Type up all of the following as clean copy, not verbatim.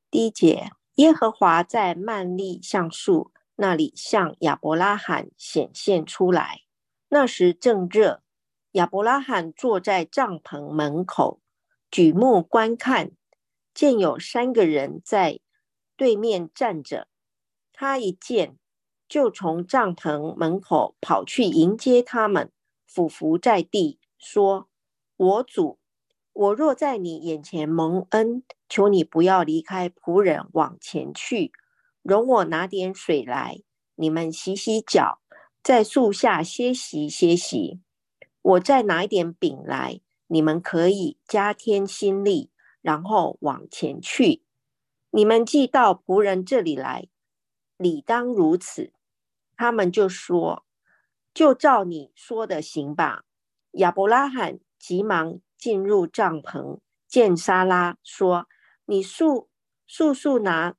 第一节，耶和华在曼利橡树那里向亚伯拉罕显现出来。那时正热，亚伯拉罕坐在帐篷门口，举目观看，见有3个人在对面站着。他一见，就从帐篷门口跑去迎接他们，俯伏在地，说：我主，我若在你眼前蒙恩，求你不要离开仆人往前去，容我拿点水来，你们洗洗脚，在树下歇息歇息。我再拿一点饼来，你们可以加添心力，然后往前去。你们既到仆人这里来，理当如此。他们就说：就照你说的行吧。亚伯拉罕急忙进入帐篷，见撒拉，说：你速拿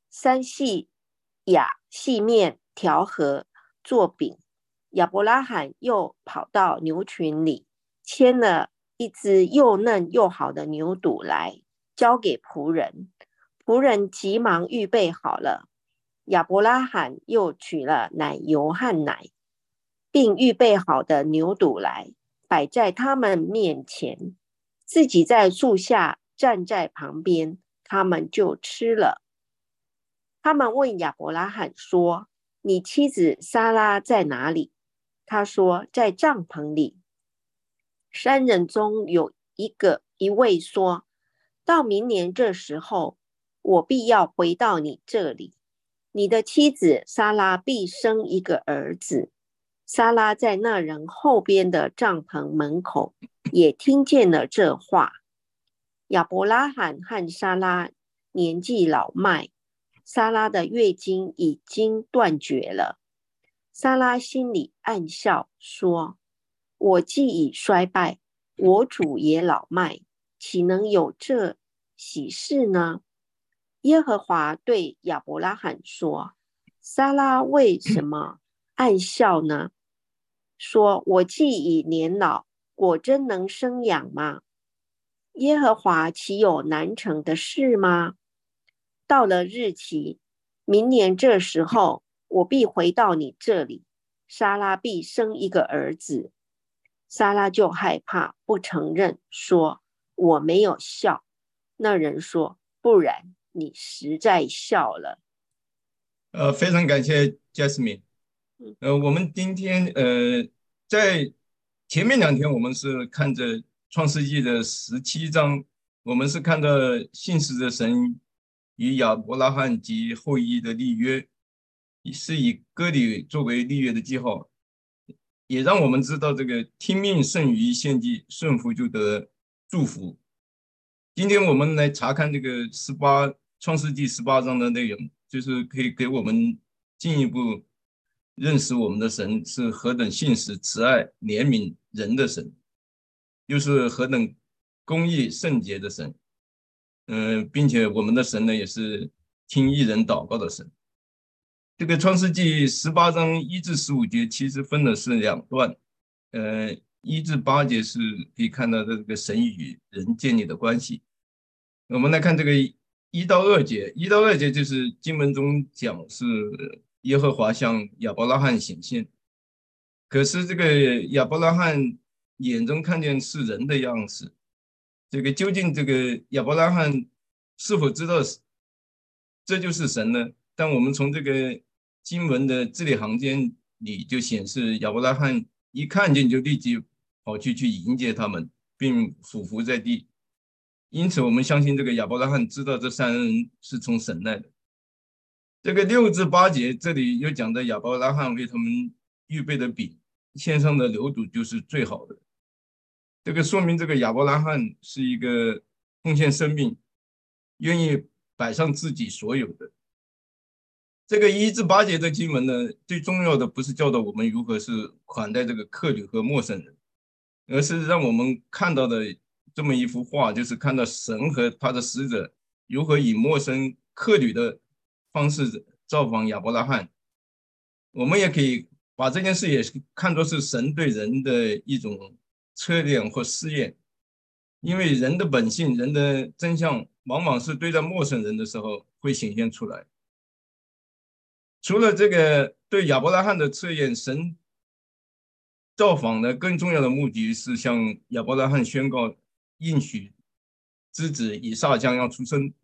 3细细面调和做饼。亚伯拉罕又跑到牛群里，牵了一只又嫩又好的牛犊来，交给仆人。仆人急忙预备好了。亚伯拉罕又取了奶油和奶，并预备好的牛犊来，摆在他们面前，自己在树下站在旁边，他们就吃了。他们问亚伯拉罕说：你妻子撒拉在哪里？他说：在帐篷里。3人中有一位说：到明年这时候，我必要回到你这里，你的妻子撒拉必生一个儿子。撒拉在那人后边的帐篷门口也听见了这话。亚伯拉罕和撒拉年纪老迈，撒拉的月经已经断绝了。撒拉心里暗笑，说：我既已衰败，我主也老迈，岂能有这喜事呢？耶和华对亚伯拉罕说：撒拉为什么暗笑呢？说：我既已年老，果真能生养吗？耶和华岂有难成的事吗？到了日期，明年这时候，我必回到你这里，撒拉必生一个儿子。撒拉就害怕，不承认，说：我没有笑。那人说：不然，你实在笑了。 非常感谢 Jasmine。我们今天在前面2天我们是看着创世纪的17章，我们是看到信实的神与亚伯拉罕及后裔的立约，是以割礼作为立约的记号，也让我们知道这个听命胜于献祭，顺服就得祝福。今天我们来查看这个创世纪18章的内容，就是可以给我们进一步认识我们的神是何等信实、慈爱、怜悯人的神，又是何等公义、圣洁的神。并且我们的神呢，也是听义人祷告的神。这个创世纪18章1至15节其实分的是2段，1至8节是可以看到这个神与人建立的关系。我们来看这个1到2节，1到2节就是经文中讲是耶和华向亚伯拉罕显现，可是这个亚伯拉罕眼中看见是人的样式，这个究竟这个亚伯拉罕是否知道这就是神呢？但我们从这个经文的字里行间里就显示，亚伯拉罕一看见就立即跑去迎接他们，并俯伏在地。因此，我们相信这个亚伯拉罕知道这3人是从神来的。这个6至8节这里又讲的亚伯拉罕为他们预备的饼，献上的牛犊就是最好的。这个说明这个亚伯拉罕是一个奉献生命，愿意摆上自己所有的。这个1至8节的经文呢，最重要的不是教导我们如何是款待这个客旅和陌生人，而是让我们看到的这么一幅画，就是看到神和他的使者如何以陌生客旅的方式造访亚伯拉罕。我们也可以把这件事也看作是神对人的一种测验或试验，因为人的本性、人的真相往往是对待陌生人的时候会显现出来。除了这个对亚伯拉罕的测验，神造访的更重要的目的是向亚伯拉罕宣告应许之子以撒将要出生。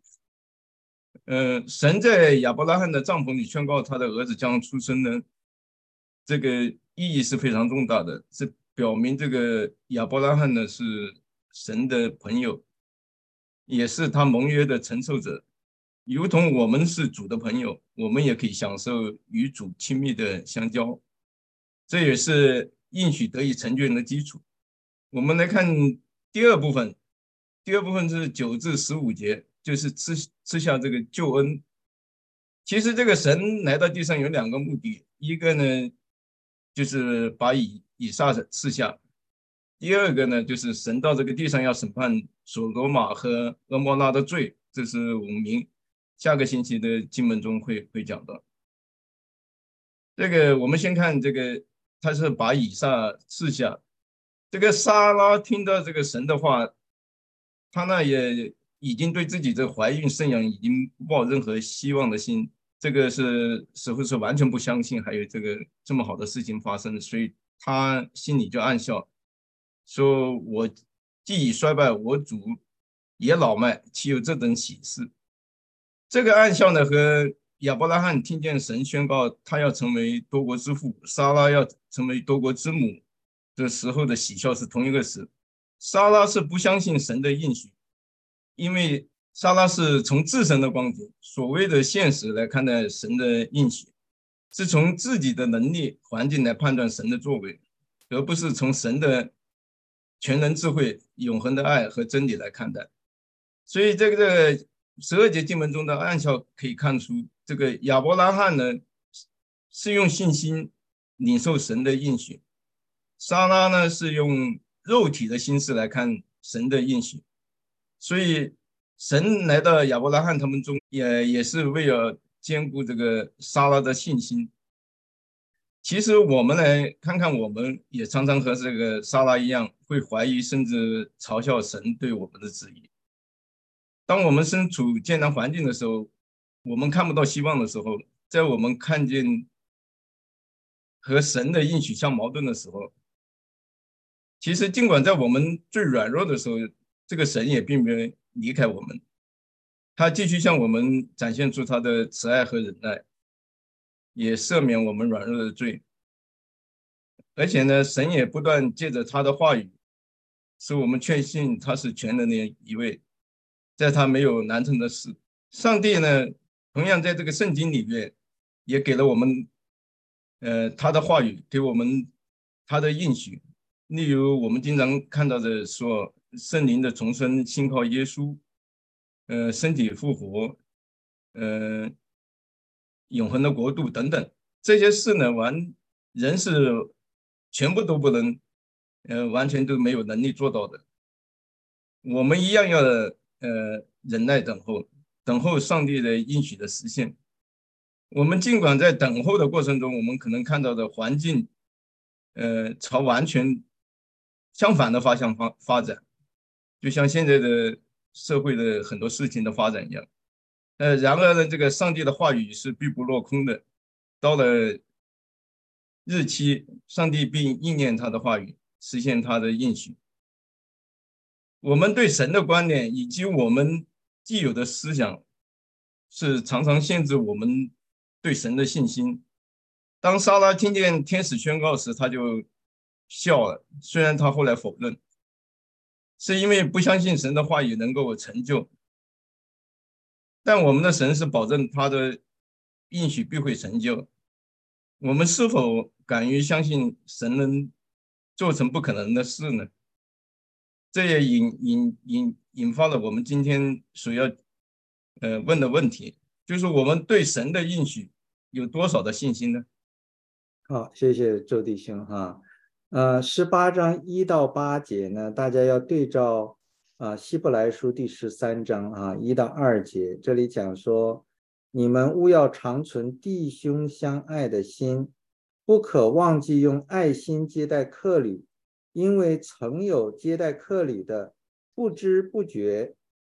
神在亚伯拉罕的帐篷里宣告他的儿子将出生呢，这个意义是非常重大的，是表明这个亚伯拉罕呢是神的朋友，也是他盟约的承受者，如同我们是主的朋友，我们也可以享受与主亲密的相交，这也是应许得以成全的基础。我们来看第二部分，第二部分是9至15节，就是赐下这个救恩。其实这个神来到地上有2个目的，一个呢就是把以撒赐下，第二个呢就是神到这个地上要审判所罗玛和蛾摩拉的罪，这是我们下个星期的经文中会讲到。这个我们先看这个，他是把以撒赐下。这个撒拉听到这个神的话，他那也已经对自己这怀孕生养已经不抱任何希望的心，这个似乎是完全不相信还有这么好的事情发生，所以他心里就暗笑，说我既已衰败，我主也老迈，岂有这等喜事？这个暗笑呢，和亚伯拉罕听见神宣告他要成为多国之父，撒拉要成为多国之母的时候的喜笑是同一个词。撒拉是不相信神的应许，因为撒拉是从自身的观点，所谓的现实来看待神的应许，是从自己的能力环境来判断神的作为，而不是从神的全能智慧、永恒的爱和真理来看待。所以这个12节经文中的暗笑可以看出，这个亚伯拉罕呢是用信心领受神的应许，撒拉呢是用肉体的心思来看神的应许。所以神来到亚伯拉罕他们中，也是为了兼顾这个撒拉的信心。其实我们来看看，我们也常常和这个撒拉一样，会怀疑甚至嘲笑神对我们的旨意。当我们身处艰难环境的时候，我们看不到希望的时候，在我们看见和神的应许相矛盾的时候，其实尽管在我们最软弱的时候，这个神也并没有离开我们，他继续向我们展现出他的慈爱和忍耐，也赦免我们软弱的罪。而且呢，神也不断借着他的话语，使我们确信他是全能的一位，在他没有难成的事。上帝呢，同样在这个圣经里面，也给了我们，他的话语，给我们他的应许。例如，我们经常看到的说，圣灵的重生，信靠耶稣，身体复活，呃，永恒的国度等等，这些事呢，人是全部都不能，完全都没有能力做到的。我们一样要忍耐等候上帝的应许的实现。我们尽管在等候的过程中，我们可能看到的环境，朝完全相反的方向发展，就像现在的社会的很多事情的发展一样。然而呢，这个上帝的话语是必不落空的，到了日期，上帝必应验他的话语，实现他的应许。我们对神的观念以及我们既有的思想，是常常限制我们对神的信心。当撒拉听见天使宣告时，他就笑了，虽然他后来否认，是因为不相信神的话语能够成就。但我们的神是保证他的应许必会成就。我们是否敢于相信神能做成不可能的事呢？这也引发了我们今天所要问的问题，就是我们对神的应许有多少的信心呢？ 好，谢谢周弟兄哈。18章1到8节呢，大家要对照希伯来书第13章1到2节，这里讲说，你们务要长存弟兄相爱的心，不可忘记用爱心接待客旅，因为曾有接待客旅的，不知不觉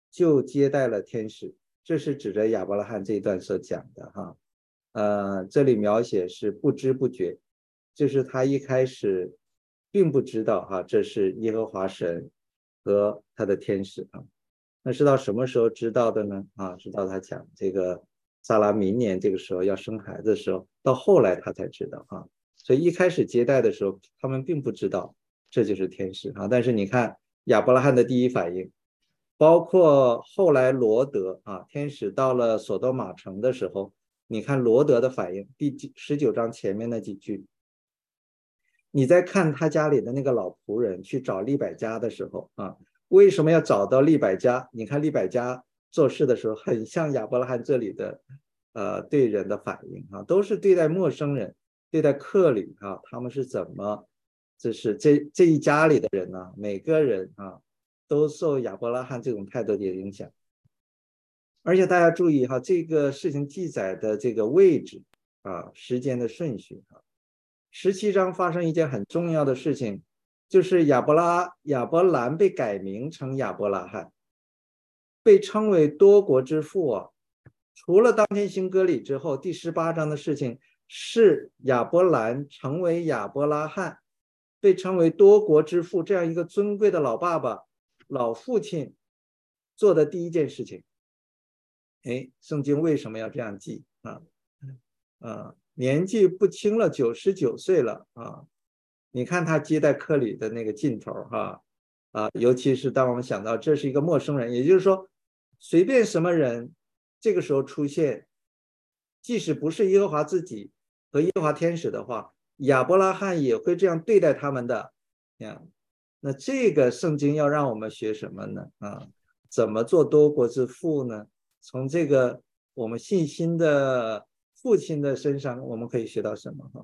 就接待了天使，这是指着亚伯拉罕这一段所讲的哈。这里描写是不知不觉，就是他一开始并不知道哈，这是耶和华神和他的天使啊。那是到什么时候知道的呢？直到他讲这个撒拉明年这个时候要生孩子的时候，到后来他才知道啊。所以一开始接待的时候，他们并不知道这就是天使啊。但是你看亚伯拉罕的第一反应，包括后来罗德天使到了所多玛城的时候，你看罗德的反应，第19章前面那几句，你在看他家里的那个老仆人去找利百加的时候为什么要找到利百加？你看利百加做事的时候很像亚伯拉罕这里的对人的反应都是对待陌生人，对待客旅他们是怎么，就是这一家里的人每个人都受亚伯拉罕这种态度的影响。而且大家注意这个事情记载的这个位置时间的顺序17章发生一件很重要的事情，就是亚伯兰被改名成亚伯拉罕，被称为多国之父除了当天行割礼之后，第18章的事情是亚伯兰成为亚伯拉罕，被称为多国之父，这样一个尊贵的老爸爸、老父亲做的第一件事情。圣经为什么要这样记年纪不轻了，99岁了你看他接待客旅的那个劲头尤其是当我们想到这是一个陌生人，也就是说随便什么人这个时候出现，即使不是耶和华自己和耶和华天使的话，亚伯拉罕也会这样对待他们的那这个圣经要让我们学什么呢怎么做多国之父呢？从这个我们信心的父亲的身上我们可以学到什么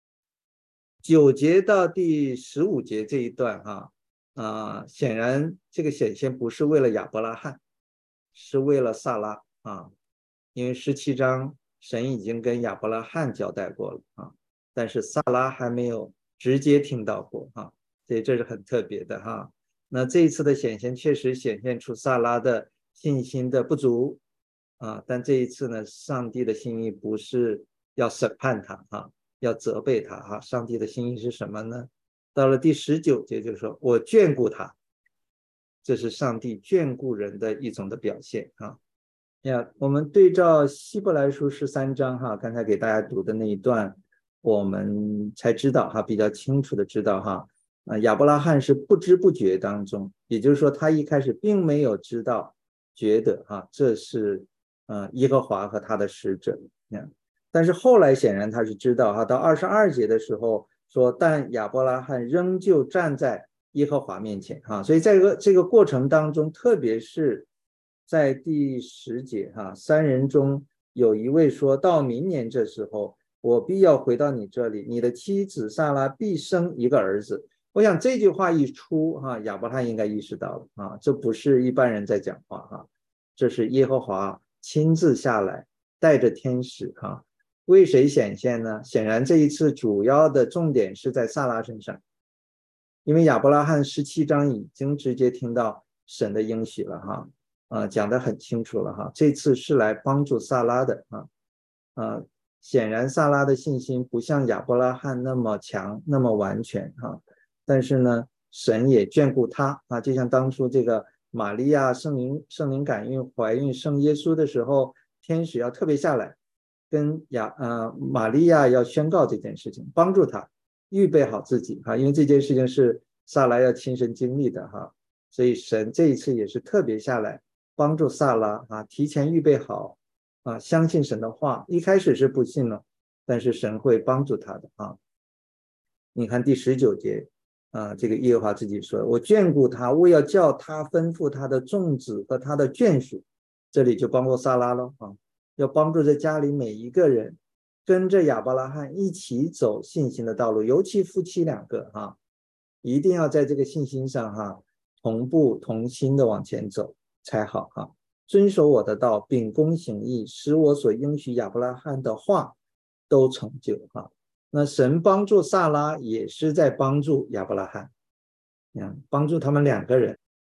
9节到第15节这一段显然这个显现不是为了亚伯拉罕，是为了撒拉因为17章神已经跟亚伯拉罕交代过了但是撒拉还没有直接听到过所以这是很特别的那这一次的显现确实显现出撒拉的信心的不足但这一次呢，上帝的心意不是要审判他要责备他上帝的心意是什么呢？到了第19节就说我眷顾他，这是上帝眷顾人的一种的表现我们对照希伯来书13章刚才给大家读的那一段，我们才知道比较清楚的知道亚伯拉罕是不知不觉当中，也就是说他一开始并没有知道觉得这是耶和华和他的使者但是后来显然他是知道到22节的时候说但亚伯拉罕仍旧站在耶和华面前所以在这个过程当中，特别是在第10节3人中有一位说到明年这时候我必要回到你这里，你的妻子撒拉必生一个儿子。我想这句话一出亚伯拉罕应该意识到了这不是一般人在讲话这是耶和华亲自下来带着天使为谁显现呢？显然这一次主要的重点是在撒拉身上，因为亚伯拉罕17章已经直接听到神的应许了讲得很清楚了这次是来帮助撒拉的显然撒拉的信心不像亚伯拉罕那么强那么完全但是呢神也眷顾他就像当初这个玛利亚圣灵感孕怀孕生耶稣的时候，天使要特别下来跟玛利亚要宣告这件事情，帮助他预备好自己因为这件事情是撒拉要亲身经历的所以神这一次也是特别下来帮助撒拉提前预备好相信神的话，一开始是不信了，但是神会帮助他的你看第19节这个耶和华自己说我眷顾他，我要叫他吩咐他的众子和他的眷属，这里就包括撒拉了要帮助在家里每一个人跟着亚伯拉罕一起走信心的道路，尤其夫妻2个一定要在这个信心上同步同心的往前走才好遵守我的道，秉公行义，使我所应许亚伯拉罕的话都成就那神帮助撒拉也是在帮助亚伯拉罕帮助他们2个人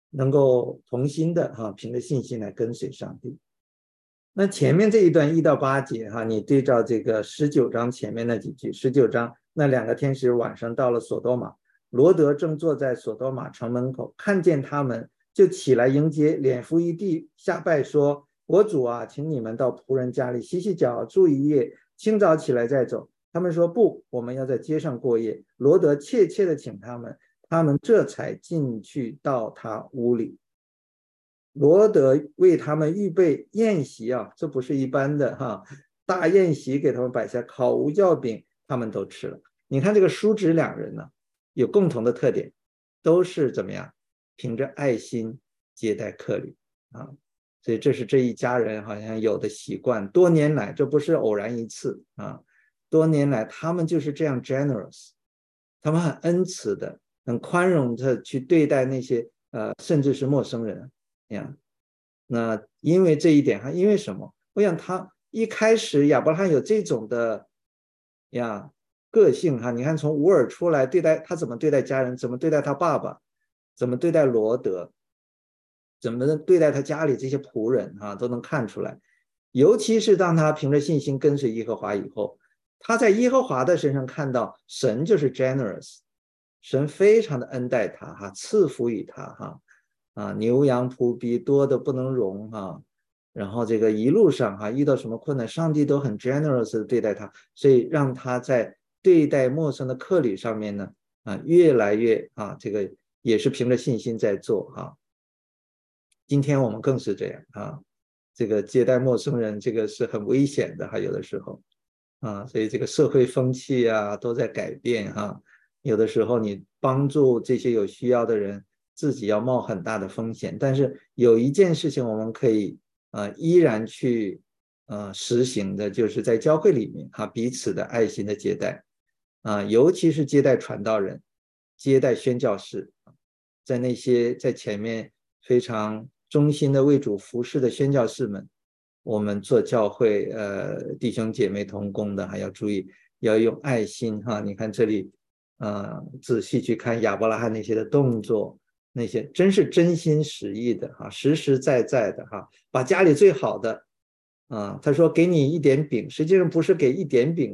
能够同心的凭着信心来跟随上帝。那前面这一段1到8节你对照这个19章前面那几句，19章那2个天使晚上到了索多玛，罗德正坐在索多玛城门口，看见他们就起来迎接，脸伏一地下拜说，我主啊，请你们到仆人家里洗洗脚，住一夜，清早起来再走。他们说不，我们要在街上过夜。罗德切切的请他们，他们这才进去到他屋里。罗德为他们预备宴席这不是一般的大宴席给他们摆下，烤无酵饼他们都吃了。你看这个叔侄2人呢，有共同的特点，都是怎么样，凭着爱心接待客旅所以这是这一家人好像有的习惯，多年来，这不是偶然一次多年来他们就是这样 generous， 他们很恩慈的，很宽容的去对待那些甚至是陌生人那因为这一点因为什么？我想他一开始亚伯拉罕有这种的个性你看从乌尔出来，对待他怎么对待家人，怎么对待他爸爸，怎么对待罗德，怎么对待他家里这些仆人都能看出来。尤其是当他凭着信心跟随耶和华以后，他在耶和华的身上看到神就是 generous， 神非常的恩待他赐福于他牛羊仆婢多的不能容然后这个一路上遇到什么困难，上帝都很 generous 的对待他，所以让他在对待陌生的客旅上面呢越来越这个也是凭着信心在做今天我们更是这样这个接待陌生人这个是很危险的有的时候所以这个社会风气都在改变有的时候你帮助这些有需要的人，自己要冒很大的风险，但是有一件事情我们可以依然去实行的，就是在教会里面彼此的爱心的接待尤其是接待传道人，接待宣教士，在那些在前面非常忠心的为主服侍的宣教士们，我们做教会弟兄姐妹同工的还要注意，要用爱心你看这里仔细去看亚伯拉罕那些的动作，那些真是真心实意的实实在在的把家里最好的他说给你一点饼，实际上不是给一点饼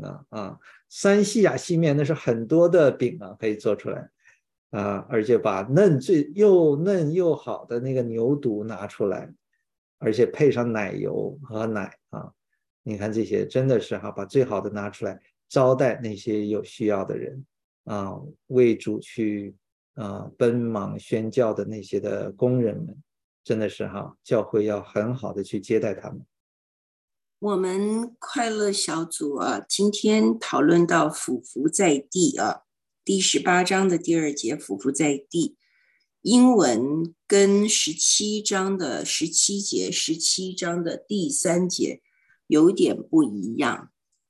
3细亚细面那是很多的饼可以做出来而且把又嫩又好的那个牛犊拿出来，而且配上奶油和奶你看这些真的是把最好的拿出来招待那些有需要的人为主去奔忙宣教的那些的工人们，真的是教会要很好的去接待他们。 我们快乐小组今天讨论到俯伏在地第18章的第2节俯伏在地，英文跟17章的17节17章的第3节有点不一样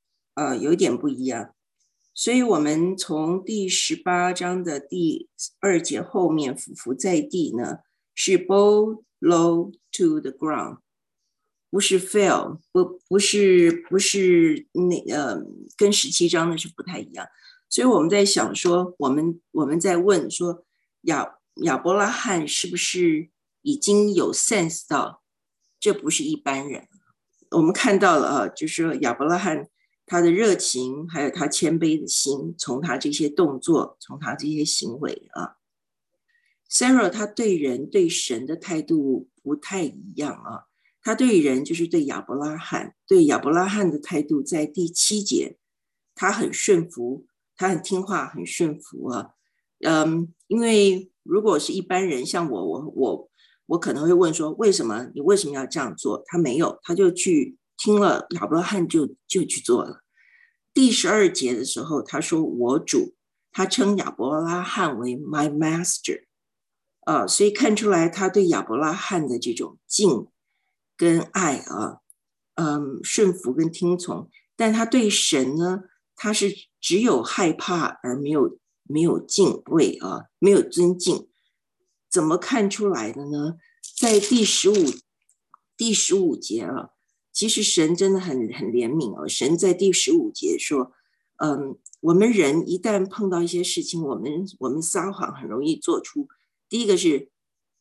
所以我们从第18章的第2节后面俯伏在地呢，是 bow low to the ground， 不是 fell， 不是跟17章的是不太一样。所以我们在想说，我们在问说亚伯拉罕是不是已经有 sense 到这不是一般人。我们看到了就是说亚伯拉罕他的热情还有他谦卑的心，从他这些动作，从他这些行为Sarah 他对人对神的态度不太一样他对人就是对亚伯拉罕的态度在第7节，他很顺服，他很听话，很顺服因为如果是一般人像我可能会问说你为什么要这样做，他没有，他就去听了亚伯拉罕就去做了。第12节的时候他说我主，他称亚伯拉罕为 my master所以看出来他对亚伯拉罕的这种敬跟爱顺服跟听从。但他对神呢，他是只有害怕而没有敬畏没有尊敬。怎么看出来的呢？在第15节其实神真的很怜悯神在第15节说我们人一旦碰到一些事情，我们撒谎很容易做出，第一个是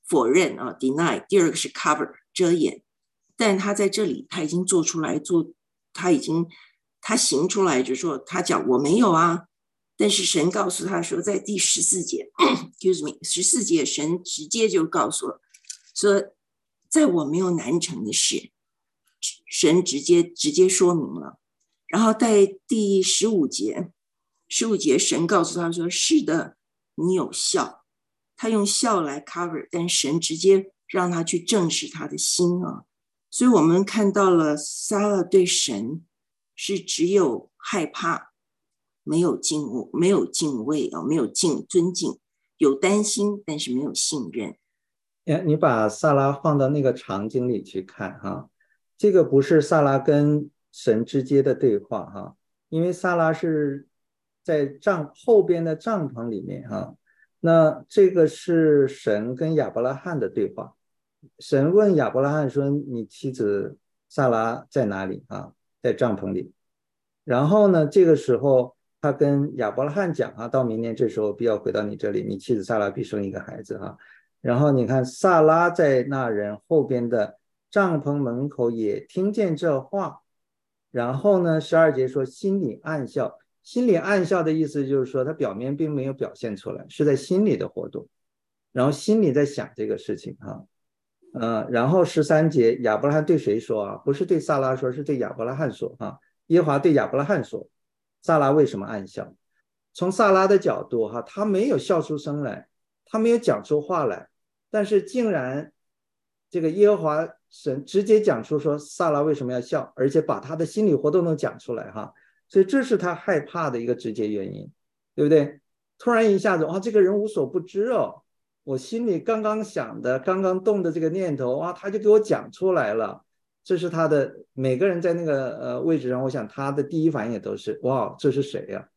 否认啊 deny， 第二个是 cover 遮掩。但他在这里他已经做出来，他行出来，就是说他讲我没有啊。但是神告诉他说，在第14节excuse me 14节神直接就告诉了说，在我没有难成的事，神直接说明了。然后在第15节神告诉他说，是的，你有笑。他用笑来 cover， 但神直接让他去正视他的心啊。所以我们看到了撒拉对神是只有害怕，没有敬畏，没有尊敬，有担心，但是没有信任。 你把萨拉放到那个场景里去看哈，这个不是萨拉跟神之间的对话哈，因为萨拉是在后边的帐篷里面哈，那这个是神跟亚伯拉罕的对话。神问亚伯拉罕说，你妻子萨拉在哪里啊？在帐篷里。然后呢，这个时候他跟亚伯拉罕讲啊，到明年这时候必要回到你这里，你妻子萨拉必生一个孩子哈。然后你看萨拉在那人后边的帐篷门口也听见这话，然后呢12节说心里暗笑。心里暗笑的意思就是说他表面并没有表现出来，是在心里的活动，然后心里在想这个事情哈。然后13节亚伯拉罕对谁说啊？不是对萨拉说，是对亚伯拉罕说哈。耶和华对亚伯拉罕说，萨拉为什么暗笑？从萨拉的角度哈，他没有笑出声来，他没有讲出话来，但是竟然这个耶和华神直接讲出说萨拉为什么要笑，而且把他的心理活动都讲出来哈。所以这是他害怕的一个直接原因，对不对？突然一下子这个人无所不知哦，我心里刚刚想的刚刚动的这个念头他就给我讲出来了。这是他的，每个人在那个位置上，我想他的第一反应也都是哇，这是谁呀？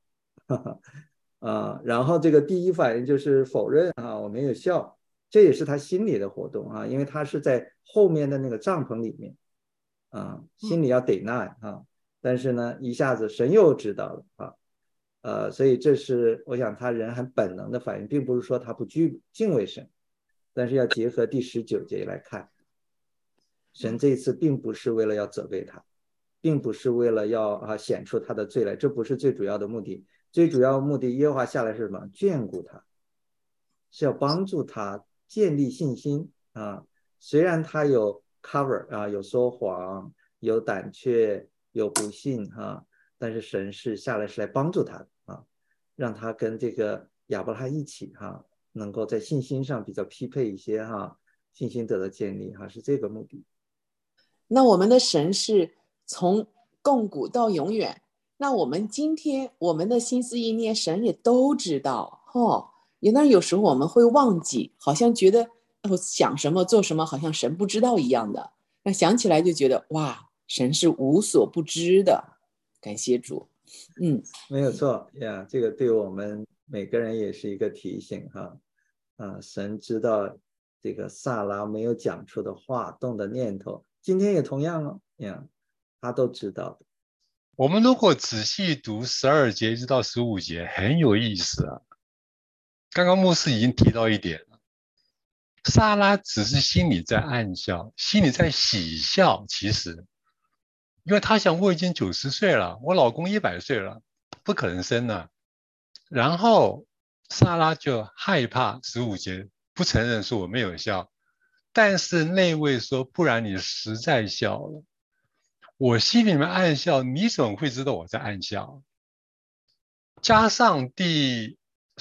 然后这个第一反应就是否认我没有笑，这也是他心里的活动因为他是在后面的那个帐篷里面心里要deny但是呢一下子神又知道了所以这是我想他人很本能的反应，并不是说他不敬畏神，但是要结合第19节来看，神这一次并不是为了要责备他，并不是为了要显出他的罪来，这不是最主要的目的。最主要的目的耶和华下来是什么？眷顾他，是要帮助他建立信心虽然他有 cover 有说谎，有胆怯，有不信但是神是下来是来帮助他的让他跟这个亚伯拉罕一起能够在信心上比较匹配一些信心得到建立是这个目的。 那我们的神是从亘古到永远，那我们今天我们的心思意念神也都知道有时候我们会忘记，好像觉得我想什么做什么好像神不知道一样的，那想起来就觉得哇，神是无所不知的，感谢主。 没有错呀，这个对我们每个人也是一个提醒神知道这个萨拉没有讲出的话，动的念头，今天也同样他都知道的。 我们如果仔细读12节一直到15节，很有意思刚刚牧师已经提到一点了，萨拉只是心里在暗笑，心里在喜笑，其实因为他想我已经90岁了，我老公100岁了，不可能生了。然后萨拉就害怕15节不承认说我没有笑，但是那位说不然你实在笑了，我心里面暗笑，你怎么会知道我在暗笑？加上第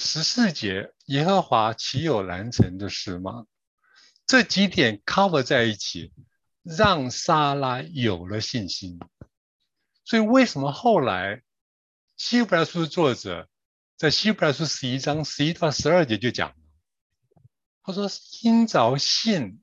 14节耶和华岂有难成的事吗？这几点 cover 在一起，让撒拉有了信心。所以为什么后来希伯来书作者在希伯来书11章11到12节就讲，他说因着信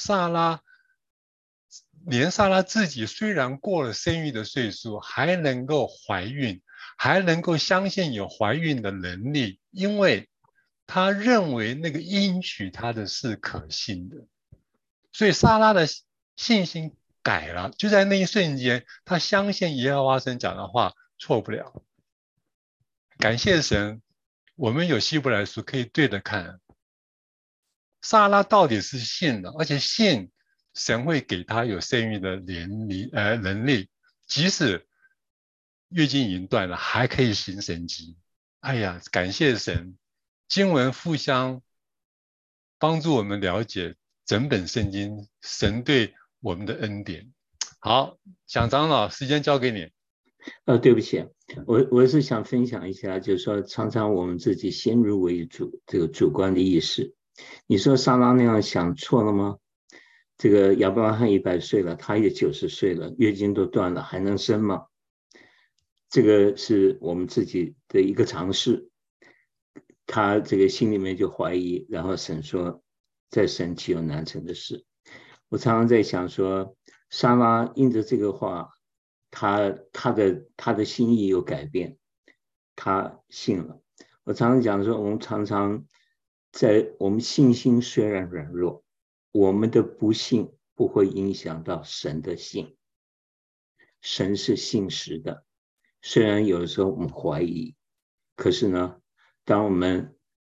连撒拉自己虽然过了生育的岁数，还能够怀孕，还能够相信有怀孕的能力，因为他认为那个应许他的是可信的，所以撒拉的信心改了，就在那一瞬间，他相信耶和华神讲的话错不了。感谢神，我们有希伯来书可以对着看。 撒拉到底是信的，而且信神会给他有生育的能力，即使月经已经断了，还可以行神迹。哎呀，感谢神，经文互相帮助我们了解整本圣经神对我们的恩典。好，蒋长老，时间交给你。 对不起，我是想分享一下，就是说常常我们自己先入为主，这个主观的意识。你说撒拉那样想错了吗？这个亚伯拉罕100岁了，他也90岁了，月经都断了，还能生吗？这个是我们自己的一个尝试。他这个心里面就怀疑，然后神说，在神岂有难成的事？我常常在想说，撒拉因着这个话，他的心意有改变，他信了。我常常讲说，我们常常在我们信心虽然软弱，我们的不信不会影响到神的信。神是信实的，虽然有的时候我们怀疑，可是呢，当我们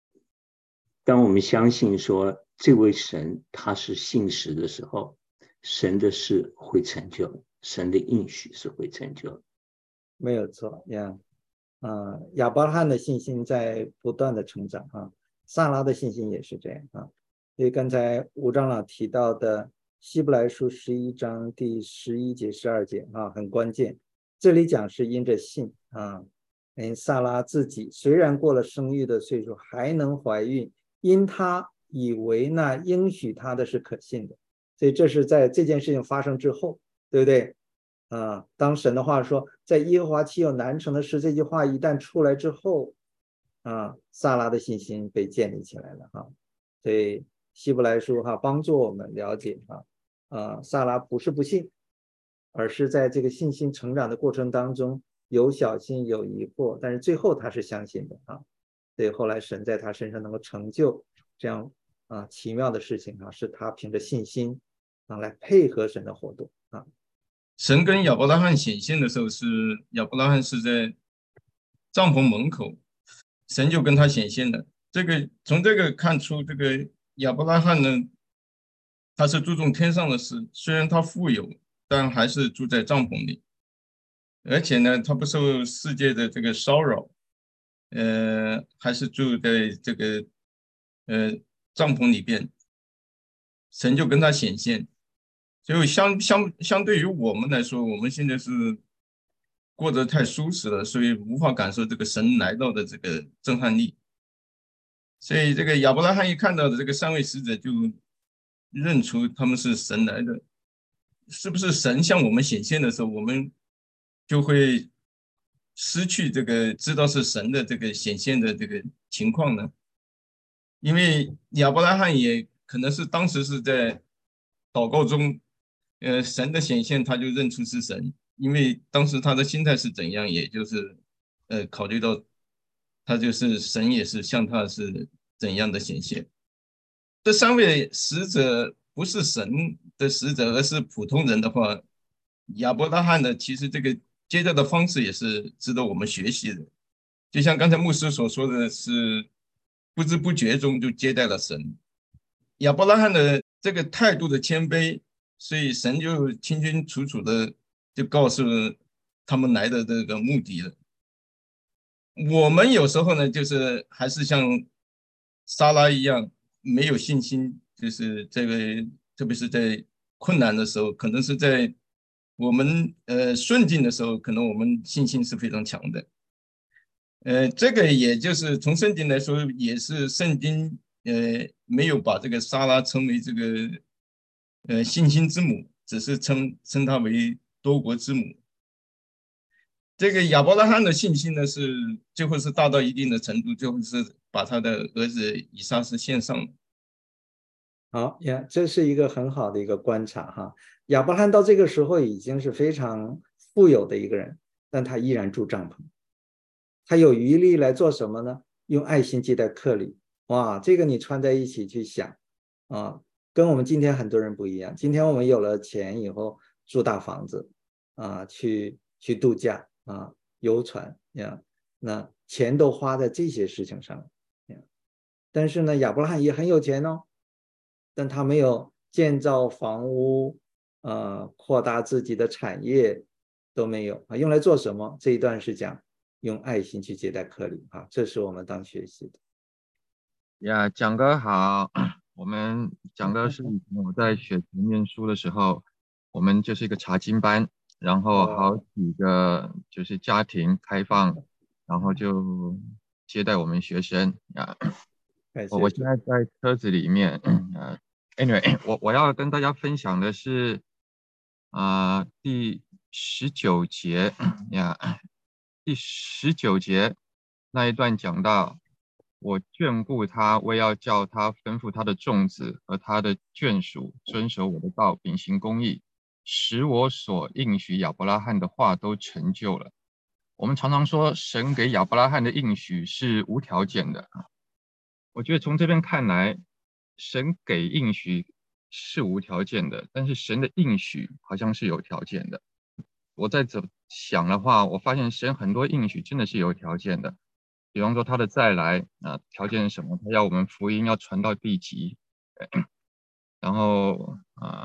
相信说这位神他是信实的时候，神的事会成就，神的应许是会成就。 没有错呀。亚伯拉罕的信心在不断的成长啊，撒拉的信心也是这样啊。所以刚才吴长老提到的希伯来书11章第11节12节啊，很关键。这里讲是因着信啊，撒拉自己虽然过了生育的岁数，还能怀孕，因他以为那应许他的是可信的。所以这是在这件事情发生之后，对不对？当神的话说，在耶和华岂有难成的事，这句话一旦出来之后，撒拉的信心被建立起来了哈。所以希伯来书帮助我们了解撒拉不是不信，而是在这个信心成长的过程当中有小心有疑惑，但是最后他是相信的所以后来神在他身上能够成就这样奇妙的事情是他凭着信心来配合神的活动神跟亚伯拉罕显现的时候，是亚伯拉罕是在帐篷门口，神就跟他显现了。从这个看出，这个亚伯拉罕呢，他是注重天上的事，虽然他富有，但还是住在帐篷里，而且呢，他不受世界的这个骚扰，还是住在这个帐篷里边，神就跟他显现。所以相对于我们来说，我们现在是过得太舒适了，所以无法感受这个神来到的这个震撼力。所以这个亚伯拉罕一看到的这个3位使者，就认出他们是神来的。是不是神向我们显现的时候，我们就会失去这个知道是神的这个显现的这个情况呢？因为亚伯拉罕也可能是当时是在祷告中，神的显现他就认出是神，因为当时他的心态是怎样，也就是考虑到他就是神也是向他是怎样的显现。这3位使者不是神的使者，而是普通人的话，亚伯拉罕的其实这个接待的方式也是值得我们学习的。就像刚才牧师所说的是，不知不觉中就接待了神。亚伯拉罕的这个态度的谦卑，所以神就清清楚楚的就告诉他们来的这个目的了。我们有时候呢，就是还是像撒拉一样没有信心，就是这个特别是在困难的时候，可能是在我们顺境的时候，可能我们信心是非常强的。这个也就是从圣经来说，也是圣经没有把这个撒拉称为这个信心之母，只是称她为多国之母。这个亚伯拉罕的信心呢，是最后是大到一定的程度，最后是把他的儿子以撒是献上了。 好呀，这是一个很好的一个观察哈。亚伯拉罕到这个时候已经是非常富有的一个人，但他依然住帐篷。他有余力来做什么呢？用爱心接待客旅。哇，这个你串在一起去想跟我们今天很多人不一样。今天我们有了钱以后住大房子去度假游船那钱都花在这些事情上但是呢，亚伯拉罕也很有钱但他没有建造房屋，扩大自己的产业都没有啊。用来做什么？这一段是讲用爱心去接待客旅啊，这是我们当学习的。 呀，蒋哥好，我们蒋哥是以前我在雪城念书的时候，我们就是一个查经班，然后好几个就是家庭开放，然后就接待我们学生呀。我现在在车子里面，anyway， 我要跟大家分享的是第19节呀，第19节那一段讲到，我眷顾他，我要叫他吩咐他的众子和他的眷属遵守我的道，秉行公义，使我所应许亚伯拉罕的话都成就了。我们常常说神给亚伯拉罕的应许是无条件的，我觉得从这边看来，神给应许是无条件的，但是神的应许好像是有条件的。我在这想的话，我发现神很多应许真的是有条件的。比方说他的再来条件是什么？他要我们福音要传到地极，然后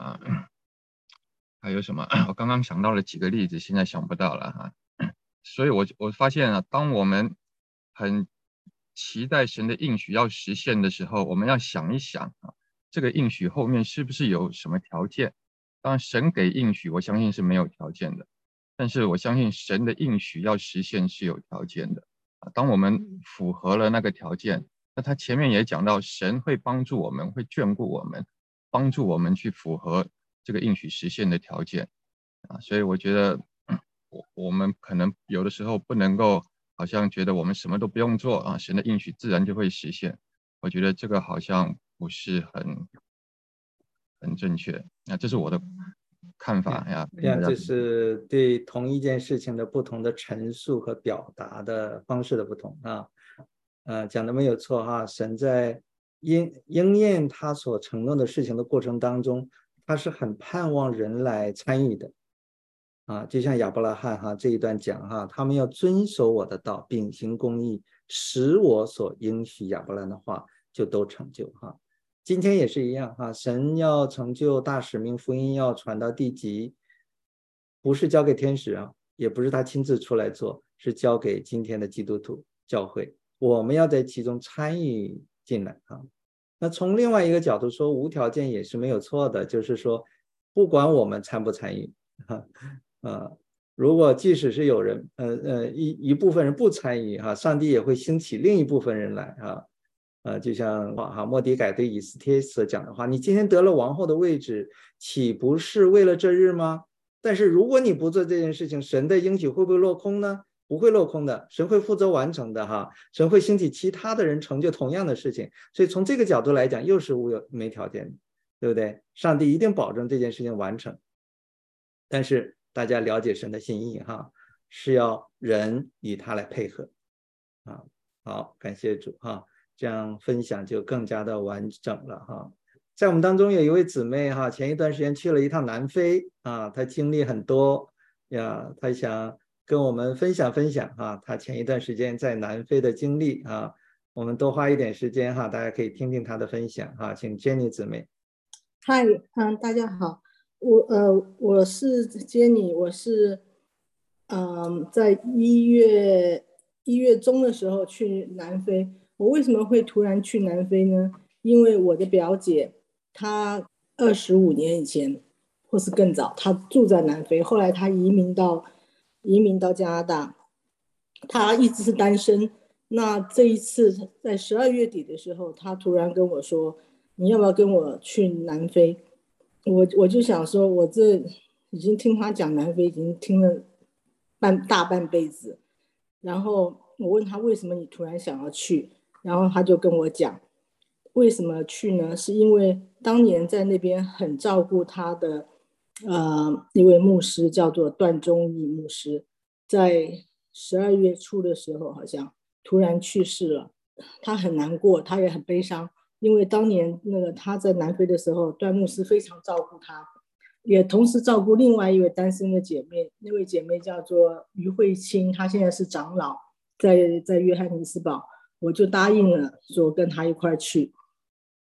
还有什么？我刚刚想到了几个例子，现在想不到了哈。所以我发现当我们很期待神的应许要实现的时候，我们要想一想这个应许后面是不是有什么条件？当然，神给应许，我相信是没有条件的，但是我相信神的应许要实现是有条件的。当我们符合了那个条件，那他前面也讲到，神会帮助我们，会眷顾我们，帮助我们去符合这个应许实现的条件所以我觉得我们可能有的时候不能够好像觉得我们什么都不用做神的应许自然就会实现。我觉得这个好像不是很正确。这是我的看法呀。 这是对同一件事情的不同的陈述和表达的方式的不同讲的没有错哈。神在应验他所承诺的事情的过程当中，他是很盼望人来参与的就像亚伯拉罕这一段讲他们要遵守我的道，秉行公义，使我所应许亚伯兰的话就都成就今天也是一样神要成就大使命，福音要传到地极，不是交给天使也不是他亲自出来做，是交给今天的基督徒教会，我们要在其中参与进来那从另外一个角度说，无条件也是没有错的，就是说不管我们参不参与如果即使是有人一部分人不参与上帝也会兴起另一部分人来就像末底改对以斯帖所讲的话，你今天得了王后的位置，岂不是为了这日吗？但是如果你不做这件事情，神的应许会不会落空呢？不会落空的，神会负责完成的神会兴起其他的人成就同样的事情。所以从这个角度来讲，又是没条件的，对不对？上帝一定保证这件事情完成，但是大家了解神的心意是要人与他来配合好，感谢主这样分享就更加的完整了在我们当中有一位姊妹前一段时间去了一趟南非她经历很多她想跟我们分享分享她前一段时间在南非的经历我们多花一点时间大家可以听听她的分享请 Jenny 姊妹。 嗨，大家好，我是 Jenny， 我是在1月中的时候去南非。我为什么会突然去南非呢？因为我的表姐她25年以前或是更早，她住在南非，后来她移民到加拿大，她一直是单身。那这一次在12月底的时候，她突然跟我说，你要不要跟我去南非？我就想说，我这已经听她讲南非已经听了大半辈子，然后我问她为什么你突然想要去，然后她就跟我讲为什么去呢？是因为当年在那边很照顾她的一位牧师叫做段忠义牧师，在12月初的时候好像突然去世了，她很难过，她也很悲伤，因为当年那个她在南非的时候，段牧师非常照顾她，也同时照顾另外一位单身的姐妹，那位姐妹叫做于慧清，她现在是长老，在约翰尼斯堡，我就答应了说跟她一块去。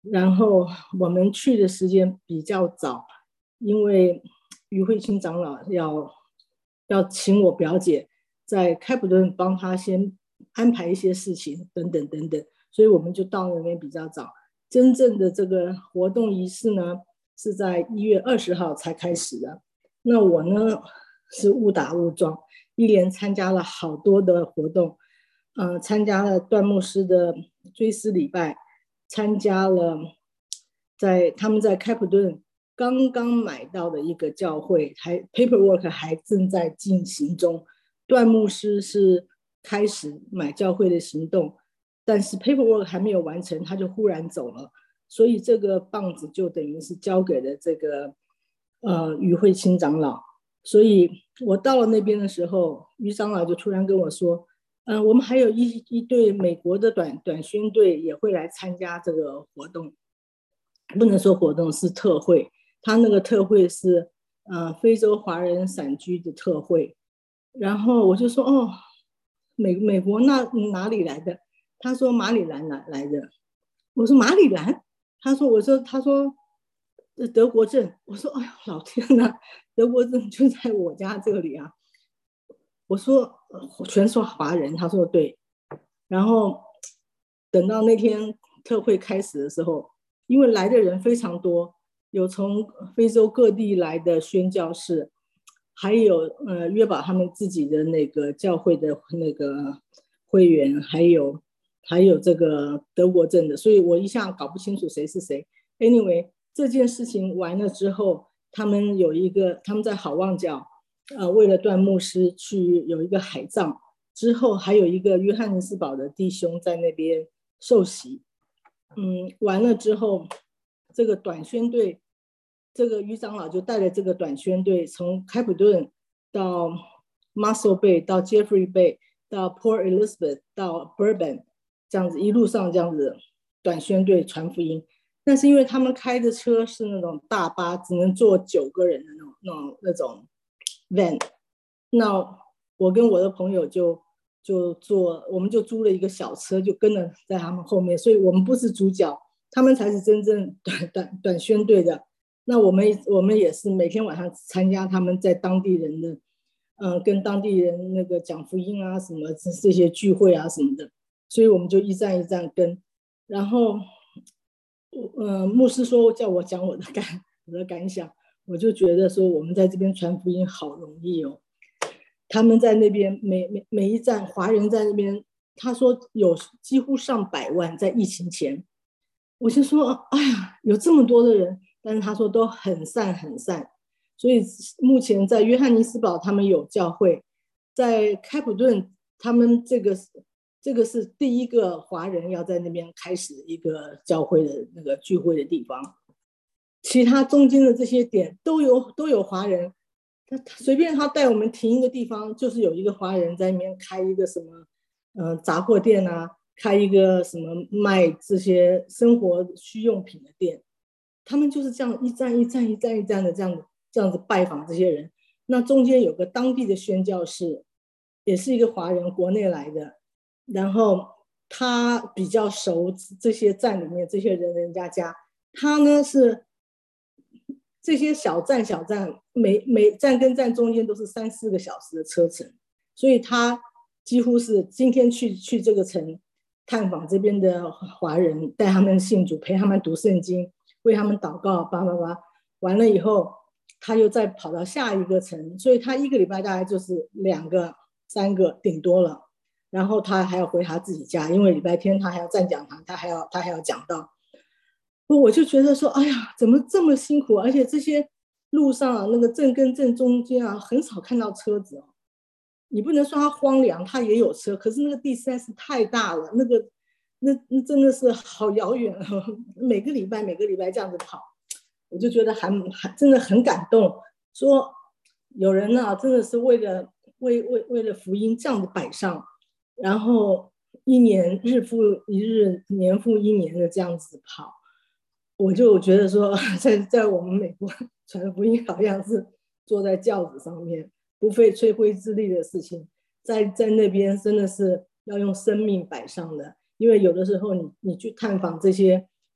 然后我们去的时间比较早，因为于慧清长老要请我表姐在开普敦帮他先安排一些事情等等等等，所以我们就到那边比较早。真正的这个活动仪式呢，是在1月20号才开始的。那我呢是误打误撞，一连参加了好多的活动，参加了段牧师的追思礼拜，参加了他们在开普敦刚刚买到的一个教会，还 paperwork 还正在进行中。段牧师是开始买教会的行动，但是 paperwork 还没有完成，他就忽然走了，所以这个棒子就等于是交给了这个于慧清长老。所以我到了那边的时候，于长老就突然跟我说，我们还有一队美国的短宣队也会来参加这个活动，不能说活动，是特会。他那个特会是非洲华人散居的特会。然后我就说美国哪里来的？他说马里兰来的。我说马里兰？他说德国镇。我说哎呀老天哪，德国镇就在我家这里啊。我说全说华人。他说对。然后等到那天特会开始的时候，因为来的人非常多，有从非洲各地来的宣教士，还有约堡他们自己的那个教会的那个会员，还有这个德国镇的，所以我一下搞不清楚谁是谁。Anyway， 这件事情完了之后，他们在好望角，为了段牧师去有一个海葬，之后还有一个约翰尼斯堡的弟兄在那边受洗。完了之后，这个短宣队，这个于长老就带着这个短宣队从开普敦到 Muscle Bay 到 Jeffrey Bay 到 Port Elizabeth 到 Bourbon， 这样子一路上这样子短宣队传福音。但是因为他们开的车是那种大巴，只能坐9个人的那种 van， 那我跟我的朋友我们就租了一个小车，就跟着在他们后面，所以我们不是主角，他们才是真正短宣队的。那我们也是每天晚上参加他们在当地人的跟当地人那个讲福音啊什么这些聚会啊什么的，所以我们就一站一站跟。然后牧师说叫我讲我的感想，我就觉得说我们在这边传福音好容易哦。他们在那边每一站华人在那边，他说有几乎上百万，在疫情前。我就说哎呀有这么多的人，但是他说都很散。所以目前在约翰尼斯堡他们有教会，在开普敦他们这个是第一个华人要在那边开始一个教会的那个聚会的地方。其他中间的这些点都有华人，随便他带我们停一个地方，就是有一个华人在那边开一个什么杂货店啊，开一个什么卖这些生活需用品的店。他们就是这样一站的这样子拜访这些人。那中间有个当地的宣教士，也是一个华人，国内来的，然后他比较熟这些站里面这些人家，他呢是这些小站每站跟站中间都是3-4个小时的车程，所以他几乎是今天去这个城探访这边的华人，带他们信主，陪他们读圣经，为他们祷告，完了以后他又再跑到下一个城，所以他一个礼拜大概就是2个3个顶多了。然后他还要回他自己家，因为礼拜天他还要站讲堂，他还要讲道。我就觉得说哎呀怎么这么辛苦，而且这些路上啊，那个镇跟镇中间啊很少看到车子哦。你不能说它荒凉，它也有车，可是那个地实在是太大了，那真的是好遥远啊。每个礼拜这样子跑，我就觉得还真的很感动，说有人啊真的是为了福音这样子摆上，然后一年日复一日，年复一年的这样子跑。我就觉得说在我们美国传福音好像是坐在轿子上面，不费吹灰之力的事情，在那边真的是要用生命摆上的。因为有的时候你去探访这些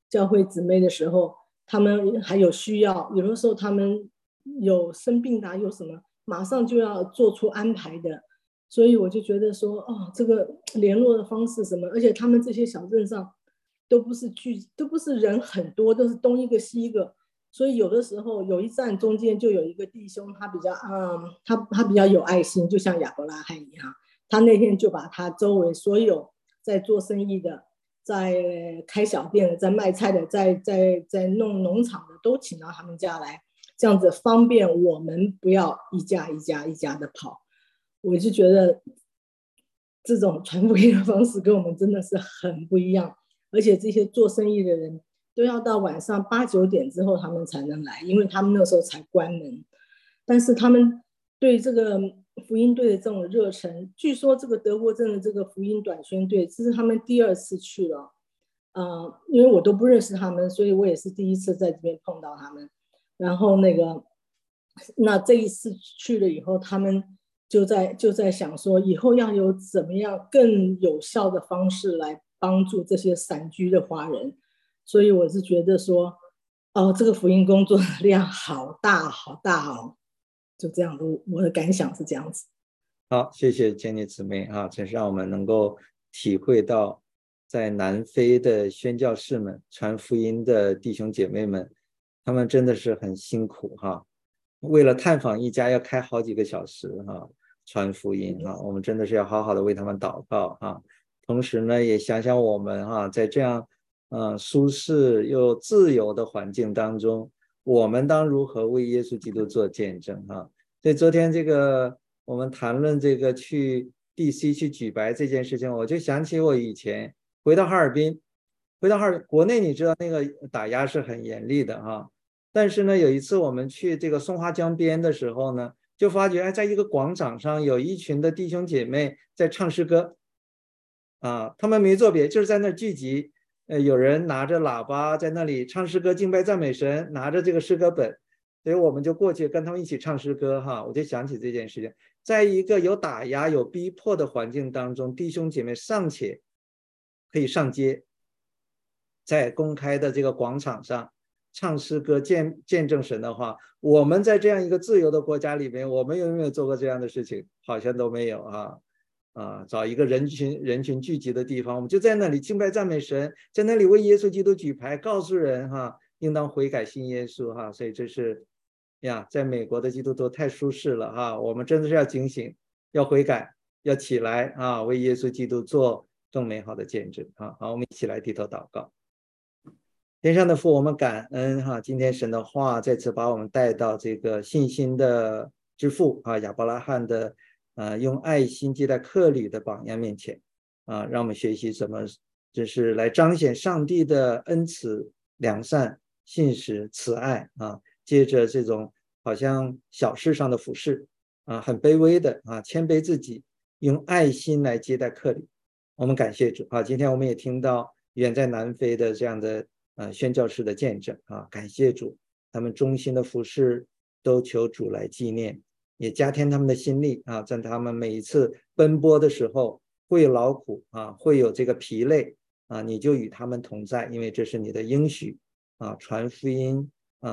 教会姊妹的时候，他们还有需要，有的时候他们有生病的，有什么马上就要做出安排的。所以我就觉得说，哦，这个联络的方式什么，而且他们这些小镇上都不是人很多，都是东一个西一个，所以有的时候有一站中间就有一个弟兄，他比较有爱心，就像亚伯拉罕一样，他那天就把他周围所有在做生意的、在开小店的、在卖菜的、在弄农场的，都请到他们家来，这样子方便我们不要一家一家一家的跑。我就觉得这种传福音的方式跟我们真的是很不一样，而且这些做生意的人都要到晚上8、9点之后他们才能来，因为他们那时候才关门。但是他们对这个福音队的这种热忱，据说这个德国镇的这个福音短宣队，这是他们第2次去了，因为我都不认识他们，所以我也是第1次在这边碰到他们。然后那这一次去了以后，他们就在想说，以后要有怎么样更有效的方式来帮助这些散居的华人。所以我是觉得说，这个福音工作的量好大好大哦，就这样的，我的感想是这样子。 好，谢谢坚尼姊妹啊，真是让我们能够体会到，在南非的宣教士们、传福音的弟兄姐妹们，他们真的是很辛苦哈，为了探访一家要开好几个小时哈，传福音哈，我们真的是要好好的为他们祷告哈。同时呢，也想想我们哈，在这样舒适又自由的环境当中，我们当如何为耶稣基督做见证哈。所以昨天我们谈论这个去 DC 去举白这件事情，我就想起我以前回到哈尔滨，国内你知道那个打压是很严厉的哈。但是呢，有一次我们去这个松花江边的时候呢，就发觉在一个广场上有一群的弟兄姐妹在唱诗歌他们没做别，就是在那聚集，有人拿着喇叭在那里唱诗歌敬拜赞美神，拿着这个诗歌本，所以我们就过去跟他们一起唱诗歌哈。我就想起这件事情，在一个有打压有逼迫的环境当中，弟兄姐妹尚且可以上街，在公开的这个广场上唱诗歌见证神的话，我们在这样一个自由的国家里面，我们有没有做过这样的事情？好像都没有找一个人群聚集的地方，我们就在那里敬拜赞美神，在那里为耶稣基督举牌，告诉人应当悔改信耶稣所以这是在美国的基督徒太舒适了我们真的是要警醒，要悔改，要起来为耶稣基督做更美好的见证好，我们一起来低头祷告。天上的父，我们感恩今天神的话再次把我们带到这个信心的之父亚伯拉罕的用爱心接待客旅的榜样面前让我们学习怎么就是来彰显上帝的恩慈、良善、信实、慈爱借着这种好像小事上的服事很卑微的谦卑自己，用爱心来接待客旅。我们感谢主今天我们也听到远在南非的这样的宣教士的见证感谢主，他们忠心的服事都求主来纪念，也加添他们的心力在他们每一次奔波的时候会有劳苦会有这个疲累你就与他们同在，因为这是你的应许传福音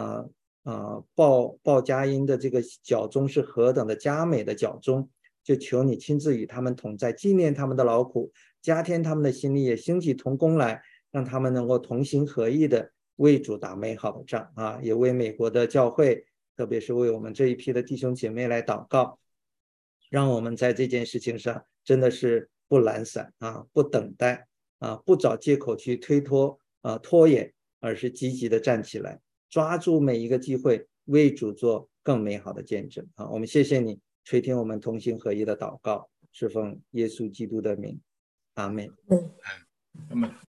报佳音的这个脚中是何等的佳美的脚中，就求你亲自与他们同在，纪念他们的劳苦，加添他们的心力，也兴起同工来，让他们能够同心合意的为主打美好的仗也为美国的教会，特别是为我们这一批的弟兄姐妹来祷告，让我们在这件事情上真的是不懒散不等待不找借口去推脱拖延，而是积极的站起来，抓住每一个机会为主做更美好的见证我们谢谢你垂听我们同心合一的祷告，是奉耶稣基督的名，阿们。